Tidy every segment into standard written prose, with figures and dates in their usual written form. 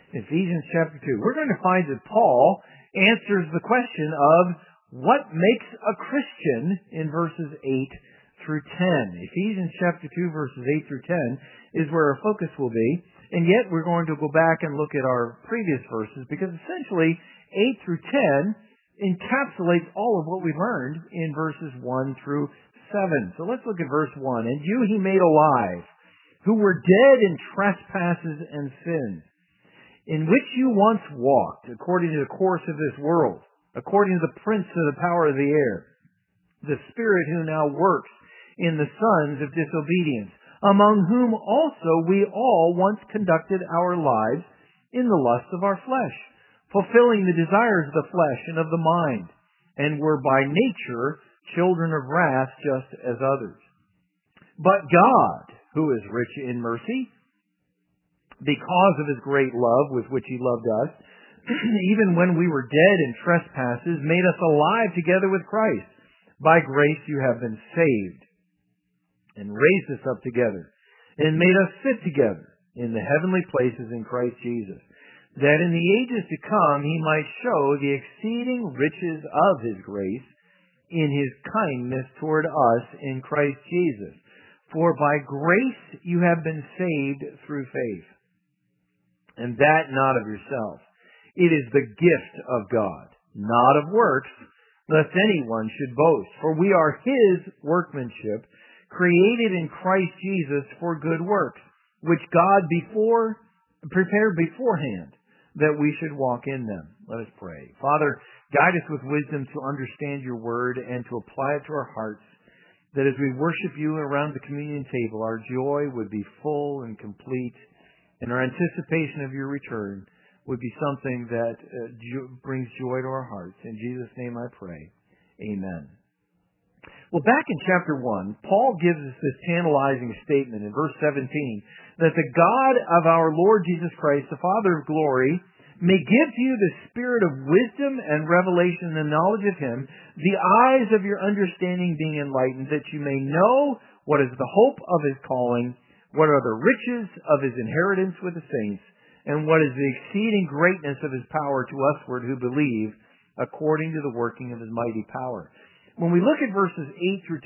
Ephesians chapter 2. We're going to find that Paul answers the question of what makes a Christian in verses 8 through 10. Ephesians chapter 2 verses 8 through 10 is where our focus will be. And yet we're going to go back and look at our previous verses because essentially 8 through 10 encapsulates all of what we learned in verses 1 through 7. So let's look at verse 1. And you he made alive, who were dead in trespasses and sins, in which you once walked, according to the course of this world, according to the prince of the power of the air, the spirit who now works in the sons of disobedience, among whom also we all once conducted our lives in the lust of our flesh, fulfilling the desires of the flesh and of the mind, and were by nature children of wrath just as others. But God, who is rich in mercy, because of his great love with which he loved us, even when we were dead in trespasses, made us alive together with Christ. By grace you have been saved, and raised us up together, and made us sit together in the heavenly places in Christ Jesus, that in the ages to come he might show the exceeding riches of his grace in his kindness toward us in Christ Jesus. For by grace you have been saved through faith, and that not of yourself. It is the gift of God, not of works, lest anyone should boast. For we are his workmanship, created in Christ Jesus for good works, which God prepared beforehand that we should walk in them. Let us pray. Father, guide us with wisdom to understand your word and to apply it to our hearts, that as we worship you around the communion table, our joy would be full and complete, and our anticipation of your return would be something that brings joy to our hearts. In Jesus' name I pray. Amen. Well, back in chapter 1, Paul gives us this tantalizing statement in verse 17, that the God of our Lord Jesus Christ, the Father of glory, may give to you the spirit of wisdom and revelation and the knowledge of him, the eyes of your understanding being enlightened, that you may know what is the hope of his calling, what are the riches of his inheritance with the saints, and what is the exceeding greatness of his power to usward who believe, according to the working of his mighty power. When we look at verses 8 through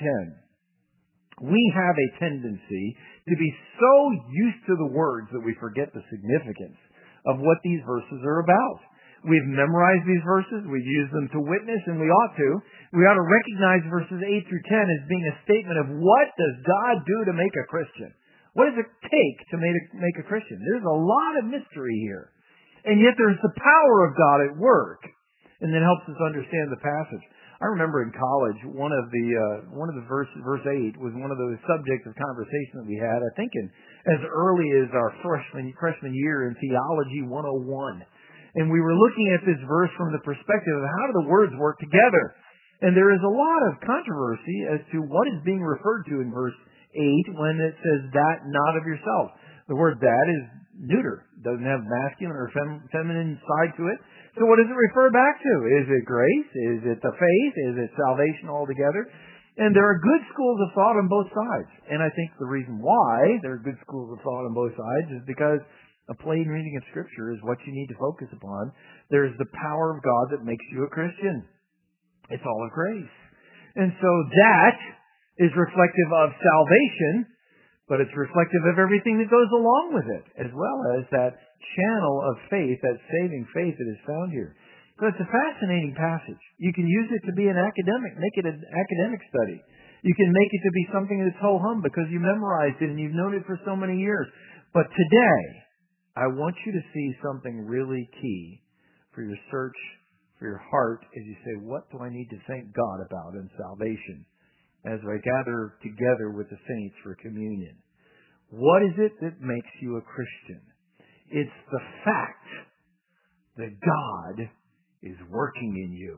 10, we have a tendency to be so used to the words that we forget the significance of what these verses are about. We've memorized these verses, we've used them to witness, and we ought to. We ought to recognize verses 8 through 10 as being a statement of what does God do to make a Christian? What does it take to make a Christian? There's a lot of mystery here. And yet there's the power of God at work. And that helps us understand the passage. I remember in college, one of the verse 8 was one of those subjects of conversation that we had, I think as early as our freshman year in Theology 101. And we were looking at this verse from the perspective of how do the words work together. And there is a lot of controversy as to what is being referred to in verse 8 when it says that not of yourself. The word that is neuter. It doesn't have masculine or feminine side to it. So what does it refer back to? Is it grace? Is it the faith? Is it salvation altogether? And there are good schools of thought on both sides. And I think the reason why there are good schools of thought on both sides is because a plain reading of Scripture is what you need to focus upon. There's the power of God that makes you a Christian. It's all of grace. And so that is reflective of salvation, but it's reflective of everything that goes along with it, as well as that channel of faith, that saving faith that is found here. So it's a fascinating passage. You can use it to be an academic, make it an academic study. You can make it to be something that's ho-hum because you memorized it and you've known it for so many years. But today, I want you to see something really key for your search, for your heart, as you say, what do I need to thank God about in salvation as I gather together with the saints for communion? What is it that makes you a Christian? It's the fact that God is working in you.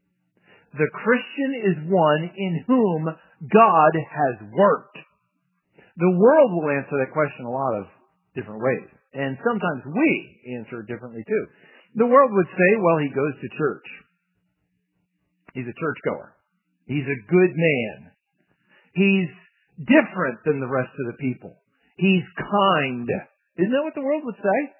The Christian is one in whom God has worked. The world will answer that question a lot of different ways. And sometimes we answer it differently too. The world would say, well, he goes to church. He's a churchgoer. He's a good man. He's different than the rest of the people. He's kind. Isn't that what the world would say?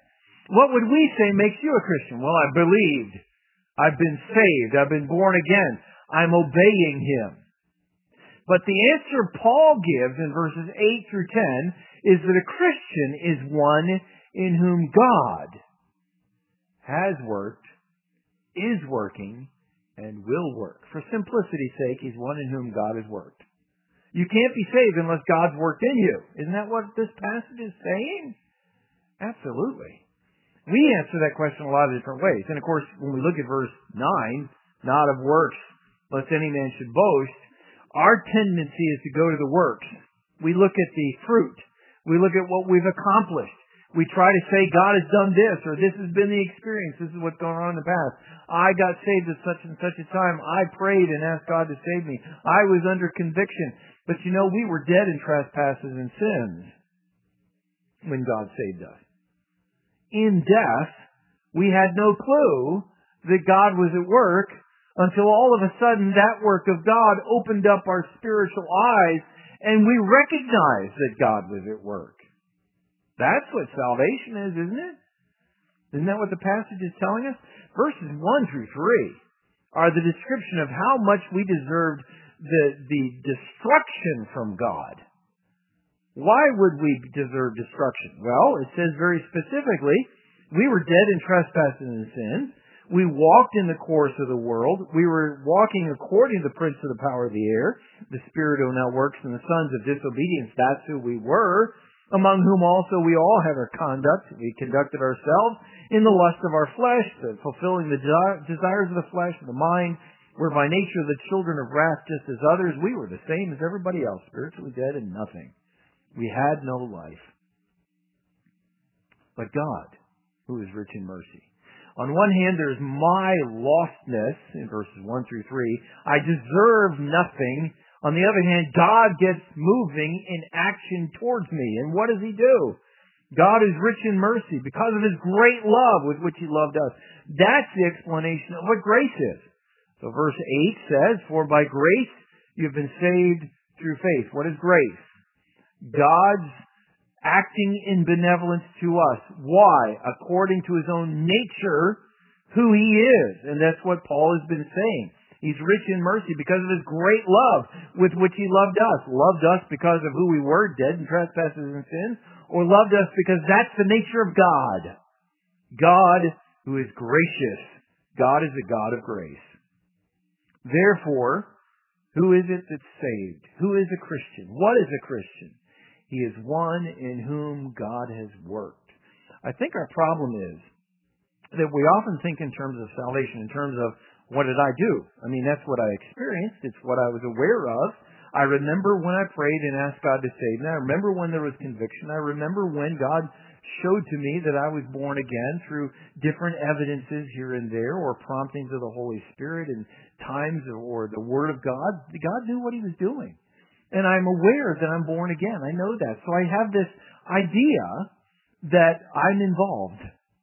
What would we say makes you a Christian? Well, I believed. I've been saved. I've been born again. I'm obeying Him. But the answer Paul gives in verses 8 through 10 is that a Christian is one in whom God has worked, is working, and will work. For simplicity's sake, he's one in whom God has worked. You can't be saved unless God's worked in you. Isn't that what this passage is saying? Absolutely. We answer that question a lot of different ways. And of course, when we look at verse 9, not of works, lest any man should boast, our tendency is to go to the works. We look at the fruit. We look at what we've accomplished. We try to say God has done this, or this has been the experience. This is what's going on in the past. I got saved at such and such a time. I prayed and asked God to save me. I was under conviction. But you know, we were dead in trespasses and sins when God saved us. In death, we had no clue that God was at work until all of a sudden that work of God opened up our spiritual eyes and we recognized that God was at work. That's what salvation is, isn't it? Isn't that what the passage is telling us? Verses 1 through 3 are the description of how much we deserved the destruction from God. Why would we deserve destruction? Well, it says very specifically, we were dead in trespasses and sins. We walked in the course of the world. We were walking according to the prince of the power of the air, the spirit who now works in the sons of disobedience. That's who we were, among whom also we all have our conduct. We conducted ourselves in the lust of our flesh, fulfilling the desires of the flesh and the mind. We're by nature the children of wrath just as others. We were the same as everybody else, spiritually dead and nothing. We had no life. But God, who is rich in mercy. On one hand, there's my lostness in verses 1 through 3. I deserve nothing. On the other hand, God gets moving in action towards me. And what does He do? God is rich in mercy because of His great love with which He loved us. That's the explanation of what grace is. So verse 8 says, "For by grace you have been saved through faith." What is grace? God's acting in benevolence to us. Why? According to His own nature, who He is. And that's what Paul has been saying. He's rich in mercy because of His great love with which He loved us. Loved us because of who we were, dead in trespasses and sins, or loved us because that's the nature of God. God who is gracious. God is a God of grace. Therefore, who is it that's saved? Who is a Christian? What is a Christian? He is one in whom God has worked. I think our problem is that we often think in terms of salvation, in terms of what did I do? I mean, that's what I experienced. It's what I was aware of. I remember when I prayed and asked God to save me. I remember when there was conviction. I remember when God showed to me that I was born again through different evidences here and there, or promptings of the Holy Spirit and times or the Word of God. God knew what He was doing. And I'm aware that I'm born again. I know that. So I have this idea that I'm involved.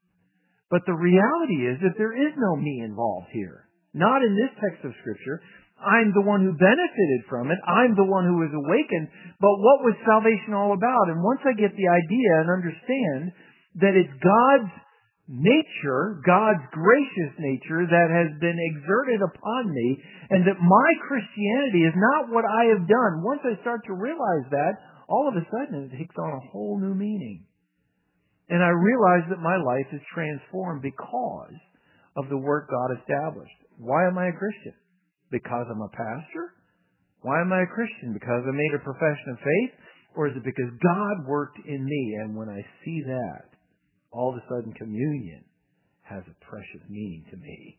But the reality is that there is no me involved here. Not in this text of Scripture. I'm the one who benefited from it. I'm the one who was awakened. But what was salvation all about? And once I get the idea and understand that it's God's nature, God's gracious nature that has been exerted upon me, and that my Christianity is not what I have done. Once I start to realize that, all of a sudden it takes on a whole new meaning. And I realize that my life is transformed because of the work God established. Why am I a Christian? Because I'm a pastor? Why am I a Christian? Because I made a profession of faith? Or is it because God worked in me? And when I see that, all of a sudden communion has a precious meaning to me.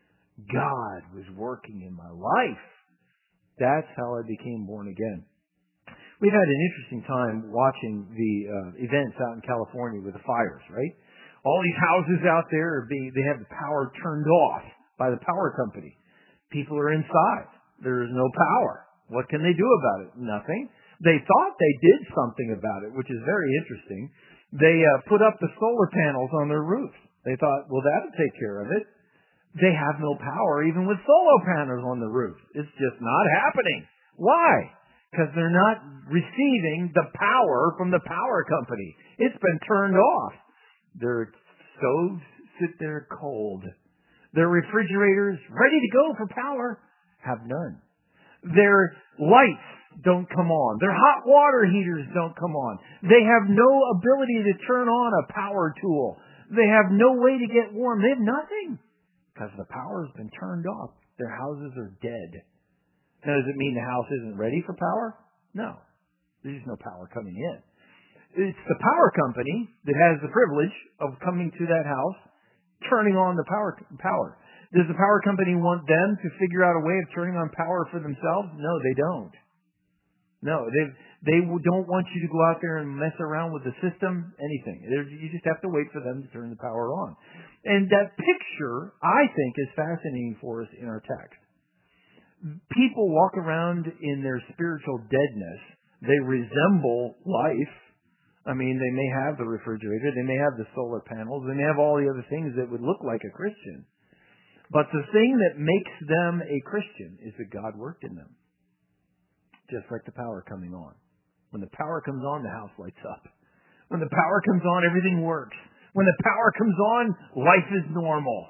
God was working in my life. That's how I became born again. We've had an interesting time watching the events out in California with the fires, right? All these houses out there, they have the power turned off by the power company. People are inside. There is no power. What can they do about it? Nothing. They thought they did something about it, which is very interesting. They put up the solar panels on their roofs. They thought, well, that'll take care of it. They have no power even with solar panels on the roof. It's just not happening. Why? Because they're not receiving the power from the power company. It's been turned off. They're stoves sit there cold. Their refrigerators, ready to go for power, have none. Their lights don't come on. Their hot water heaters don't come on. They have no ability to turn on a power tool. They have no way to get warm. They have nothing because the power has been turned off. Their houses are dead. Now, does it mean the house isn't ready for power? No. There's no power coming in. It's the power company that has the privilege of coming to that house, turning on the power. Does the power company want them to figure out a way of turning on power for themselves? No, they don't. No, they don't want you to go out there and mess around with the system, anything. You just have to wait for them to turn the power on. And that picture, I think, is fascinating for us in our text. People walk around in their spiritual deadness. They resemble life. I mean, they may have the refrigerator, they may have the solar panels, they may have all the other things that would look like a Christian. But the thing that makes them a Christian is that God worked in them. Just like the power coming on. When the power comes on, the house lights up. When the power comes on, everything works. When the power comes on, life is normal.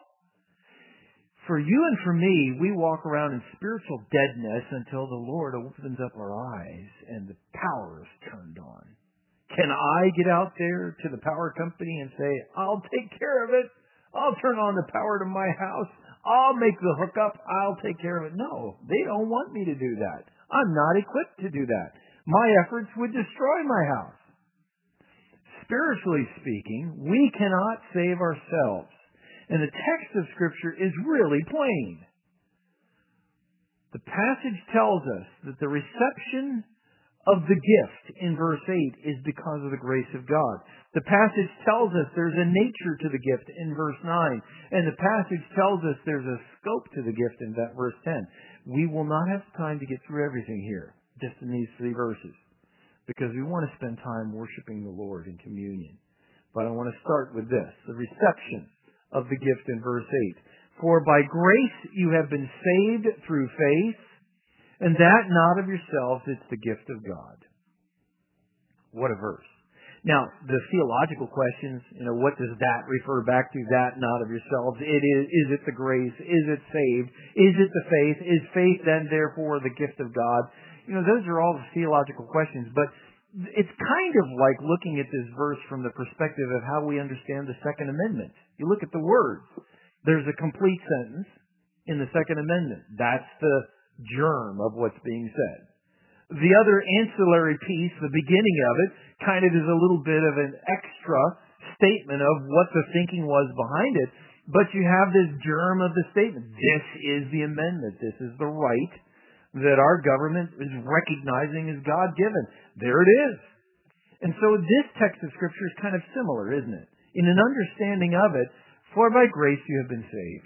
For you and for me, we walk around in spiritual deadness until the Lord opens up our eyes and the power is turned on. Can I get out there to the power company and say, I'll take care of it. I'll turn on the power to my house. I'll make the hookup. I'll take care of it. No, they don't want me to do that. I'm not equipped to do that. My efforts would destroy my house. Spiritually speaking, we cannot save ourselves. And the text of Scripture is really plain. The passage tells us that the reception of the gift in verse 8 is because of the grace of God. The passage tells us there's a nature to the gift in verse 9. And the passage tells us there's a scope to the gift in that verse 10. We will not have time to get through everything here, just in these 3 verses, because we want to spend time worshiping the Lord in communion. But I want to start with this, the reception of the gift in verse 8. For by grace you have been saved through faith, and that not of yourselves, it's the gift of God. What a verse. Now, the theological questions, what does that refer back to? That not of yourselves. Is it the grace? Is it saved? Is it the faith? Is faith then therefore the gift of God? Those are all the theological questions, but it's kind of like looking at this verse from the perspective of how we understand the Second Amendment. You look at the words. There's a complete sentence in the Second Amendment. That's the germ of what's being said. The other ancillary piece, the beginning of it, kind of is a little bit of an extra statement of what the thinking was behind it, but you have this germ of the statement. This is the amendment. This is the right that our government is recognizing as God-given. There it is. And so this text of Scripture is kind of similar, isn't it? In an understanding of it, for by grace you have been saved.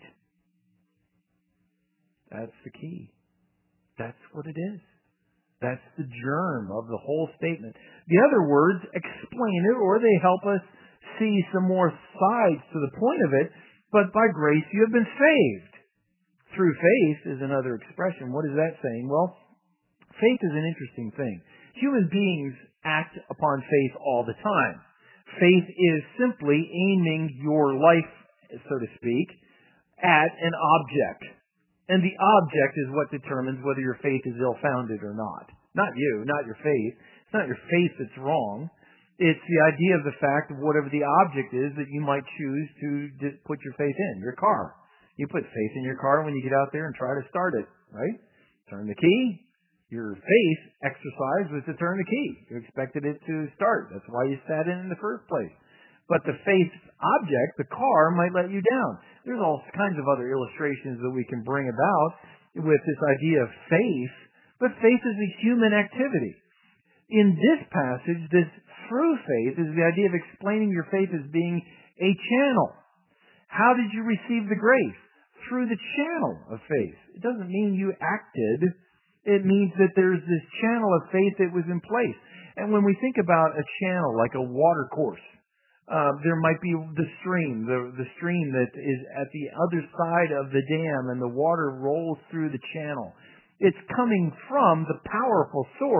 That's the key. That's what it is. That's the germ of the whole statement. The other words explain it, or they help us see some more sides to the point of it. But by grace you have been saved. Through faith is another expression. What is that saying? Well, faith is an interesting thing. Human beings act upon faith all the time. Faith is simply aiming your life, so to speak, at an object. And the object is what determines whether your faith is ill-founded or not. Not you, not your faith. It's not your faith that's wrong. It's the idea of the fact of whatever the object is that you might choose to put your faith in, your car. You put faith in your car when you get out there and try to start it, right? Turn the key. Your faith exercise was to turn the key. You expected it to start. That's why you sat in the first place. But the faith object, the car, might let you down. There's all kinds of other illustrations that we can bring about with this idea of faith, but faith is a human activity. In this passage, this through faith is the idea of explaining your faith as being a channel. How did you receive the grace? Through the channel of faith. It doesn't mean you acted. It means that there's this channel of faith that was in place. And when we think about a channel, like a water course, there might be the stream that is at the other side of the dam, and the water rolls through the channel. It's coming from the powerful source,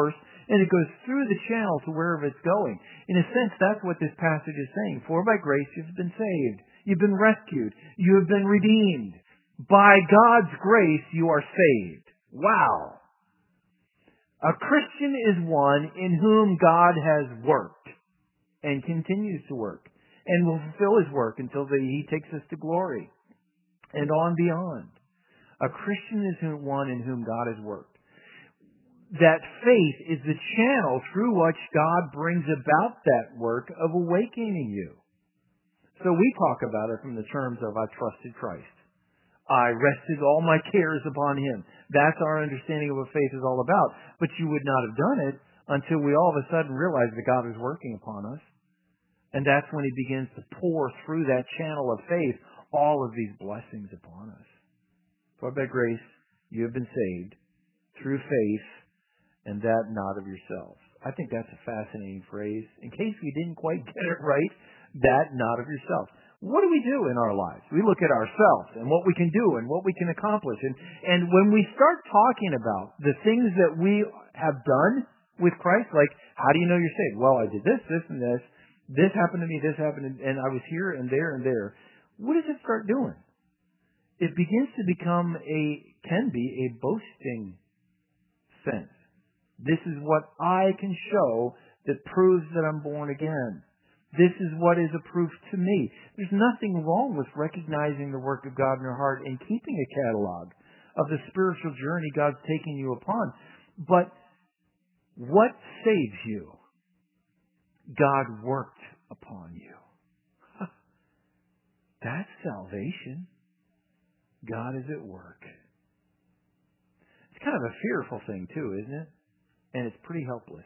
And it goes through the channel to wherever it's going. In a sense, that's what this passage is saying. For by grace you've been saved. You've been rescued. You have been redeemed. By God's grace you are saved. Wow. A Christian is one in whom God has worked and continues to work and will fulfill His work until He takes us to glory and on beyond. A Christian is one in whom God has worked. That faith is the channel through which God brings about that work of awakening you. So we talk about it from the terms of I trusted Christ. I rested all my cares upon Him. That's our understanding of what faith is all about. But you would not have done it until we all of a sudden realized that God was working upon us. And that's when He begins to pour through that channel of faith all of these blessings upon us. For by grace you have been saved through faith, and that not of yourselves. I think that's a fascinating phrase. In case we didn't quite get it right, that not of yourselves. What do we do in our lives? We look at ourselves and what we can do and what we can accomplish. And when we start talking about the things that we have done with Christ, like, how do you know you're saved? Well, I did this, this, and this. This happened to me, this happened, and I was here and there and there. What does it start doing? It begins to become can be a boasting sense. This is what I can show that proves that I'm born again. This is what is a proof to me. There's nothing wrong with recognizing the work of God in your heart and keeping a catalog of the spiritual journey God's taking you upon. But what saves you? God worked upon you. That's salvation. God is at work. It's kind of a fearful thing too, isn't it? And it's pretty helpless.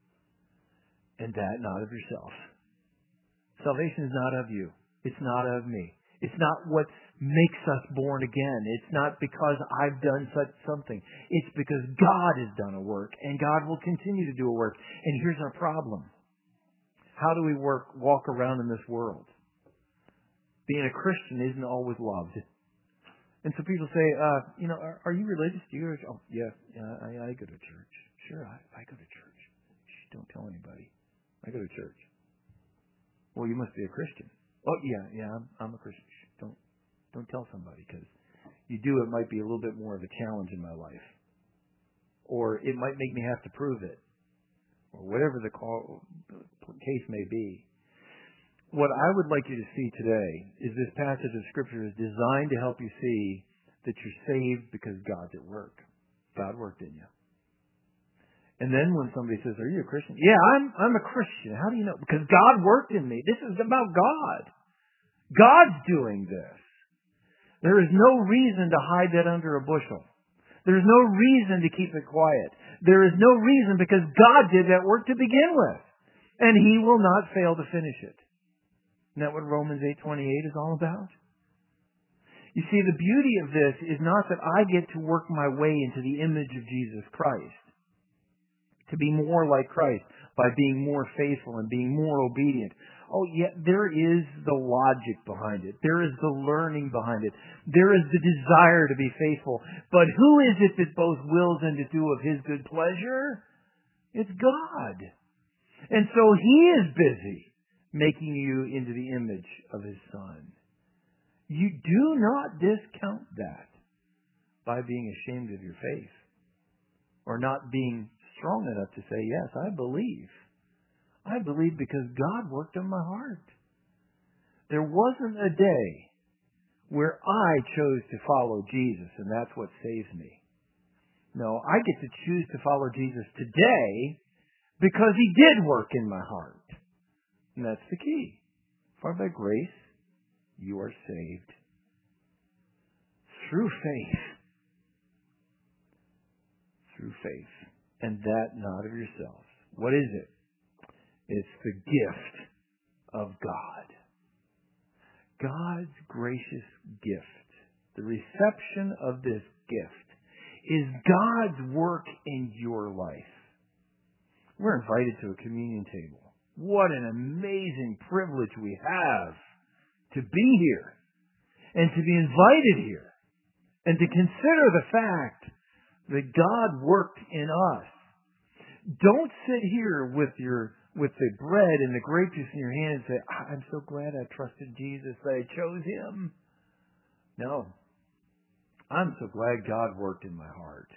And that not of yourself. Salvation is not of you. It's not of me. It's not what makes us born again. It's not because I've done such something. It's because God has done a work, and God will continue to do a work. And here's our problem. How do we walk around in this world? Being a Christian isn't always loved. And so people say, are you religious? Do you go to church? Oh, yeah, I go to church. Sure, I go to church. Shh, don't tell anybody. I go to church. Well, you must be a Christian. Oh, yeah, I'm a Christian. Shh, don't tell somebody, because you do, it might be a little bit more of a challenge in my life. Or it might make me have to prove it. Or whatever the case may be. What I would like you to see today is this passage of Scripture is designed to help you see that you're saved because God's at work. God worked in you. And then when somebody says, are you a Christian? Yeah, I'm a Christian. How do you know? Because God worked in me. This is about God. God's doing this. There is no reason to hide that under a bushel. There is no reason to keep it quiet. There is no reason, because God did that work to begin with. And He will not fail to finish it. Isn't that what Romans 8:28 is all about? You see, the beauty of this is not that I get to work my way into the image of Jesus Christ, to be more like Christ by being more faithful and being more obedient. Oh, yeah, there is the logic behind it. There is the learning behind it. There is the desire to be faithful. But who is it that both wills and to do of His good pleasure? It's God. And so He is busy making you into the image of His Son. You do not discount that by being ashamed of your faith or not being strong enough to say, yes, I believe. I believe because God worked on my heart. There wasn't a day where I chose to follow Jesus and that's what saves me. No, I get to choose to follow Jesus today because He did work in my heart. And that's the key. For by grace, you are saved. Through faith. Through faith. And that not of yourselves. What is it? It's the gift of God. God's gracious gift. The reception of this gift is God's work in your life. We're invited to a communion table. What an amazing privilege we have to be here and to be invited here and to consider the fact that God worked in us. Don't sit here with the bread and the grape juice in your hand and say, I'm so glad I trusted Jesus, that I chose Him. No. I'm so glad God worked in my heart.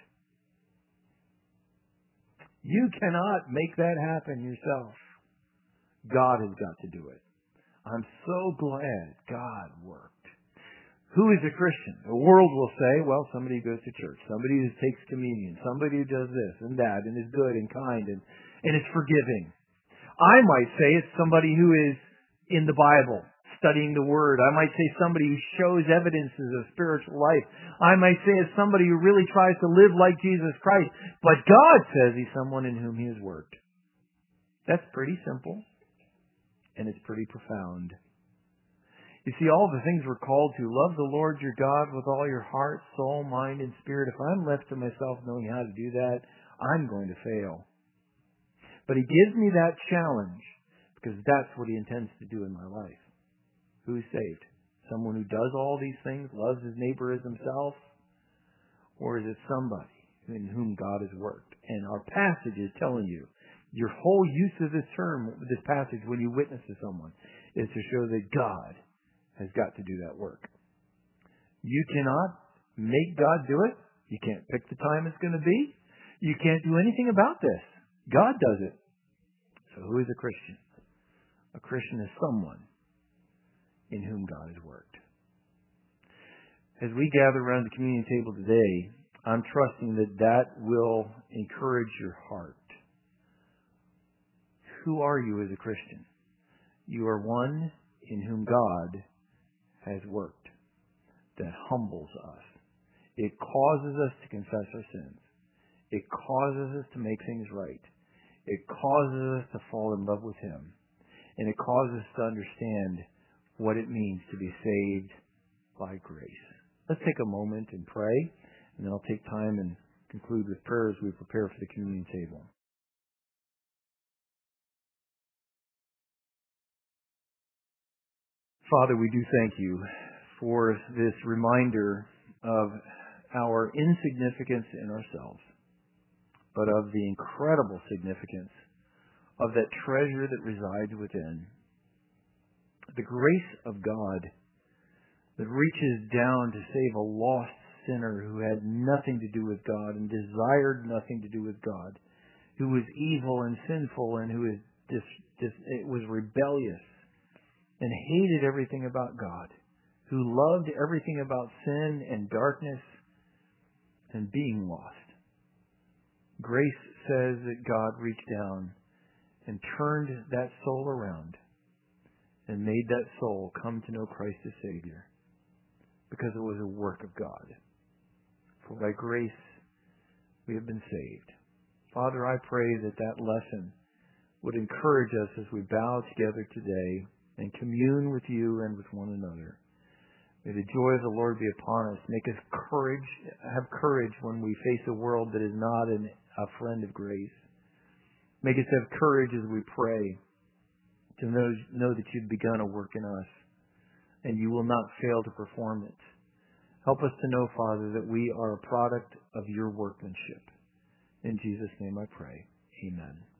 You cannot make that happen yourself. God has got to do it. I'm so glad God worked. Who is a Christian? The world will say, well, somebody who goes to church, somebody who takes communion, somebody who does this and that and is good and kind and is forgiving. I might say it's somebody who is in the Bible, studying the Word. I might say somebody who shows evidences of spiritual life. I might say it's somebody who really tries to live like Jesus Christ. But God says He's someone in whom He has worked. That's pretty simple, and it's pretty profound. You see, all the things we're called to, love the Lord your God with all your heart, soul, mind, and spirit. If I'm left to myself knowing how to do that, I'm going to fail. But He gives me that challenge because that's what He intends to do in my life. Who is saved? Someone who does all these things, loves his neighbor as himself? Or is it somebody in whom God has worked? And our passage is telling you, your whole use of this term, this passage, when you witness to someone, is to show that God has got to do that work. You cannot make God do it. You can't pick the time it's going to be. You can't do anything about this. God does it. So who is a Christian? A Christian is someone in whom God has worked. As we gather around the communion table today, I'm trusting that will encourage your heart. Who are you as a Christian? You are one in whom God has worked. That humbles us. It causes us to confess our sins. It causes us to make things right. It causes us to fall in love with Him. And it causes us to understand what it means to be saved by grace. Let's take a moment and pray, and then I'll take time and conclude with prayer as we prepare for the communion table. Father, we do thank You for this reminder of our insignificance in ourselves, but of the incredible significance of that treasure that resides within. The grace of God that reaches down to save a lost sinner who had nothing to do with God and desired nothing to do with God, who was evil and sinful and who was rebellious and hated everything about God, who loved everything about sin and darkness and being lost. Grace says that God reached down and turned that soul around and made that soul come to know Christ as Savior because it was a work of God. For by grace we have been saved. Father, I pray that lesson would encourage us as we bow together today and commune with You and with one another. May the joy of the Lord be upon us. Make us have courage when we face a world that is not a friend of grace. Make us have courage as we pray to know that You've begun a work in us and You will not fail to perform it. Help us to know, Father, that we are a product of Your workmanship. In Jesus' name I pray. Amen.